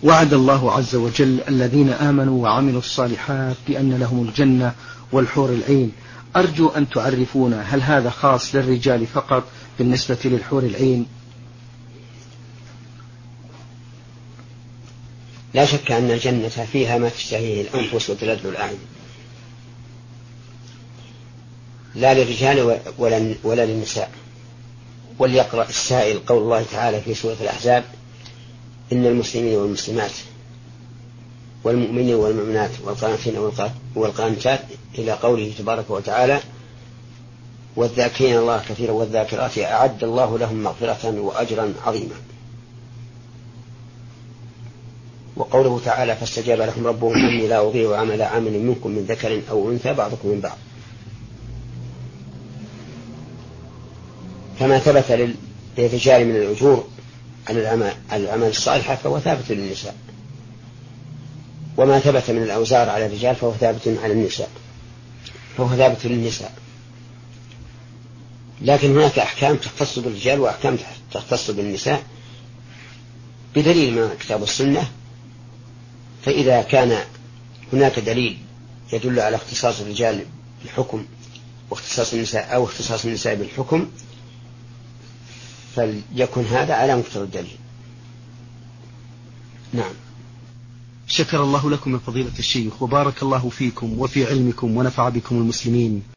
وعد الله عز وجل الذين آمنوا وعملوا الصالحات بأن لهم الجنة والحور العين. أرجو أن تعرفونا، هل هذا خاص للرجال فقط بالنسبة للحور العين؟ لا شك أن الجنة فيها ما تشتهيه الأنفس وتلذ الأعين، لا للرجال ولا للنساء. وليقرأ السائل قول الله تعالى في سورة الأحزاب: إن المسلمين والمسلمات والمؤمنين والمؤمنات والقانتين والقانتات إلى قوله تبارك وتعالى: والذاكرين الله كثيرا والذاكرات أعد الله لهم مغفرة وأجرا عظيما. وقوله تعالى: فاستجاب لهم ربهم إني لا أضيع عمل عامل منكم من ذكر أو أنثى بعضكم من بعض. فما ثبت للرجال من الأجور على الأعمال الصالحة فهو ثابت للنساء، وما ثبت من الأوزار على الرجال فهو ثابت للنساء. لكن هناك أحكام تختص بالرجال وأحكام تختص بالنساء بدليل من الكتاب والسنة. فإذا كان هناك دليل يدل على اختصاص الرجال بالحكم واختصاص النساء أو اختصاص النساء بالحكم فليكن هذا على مقتضى الدليل. نعم. شكر الله لكم يا فضيلة الشيخ، وبارك الله فيكم وفي علمكم ونفع بكم المسلمين.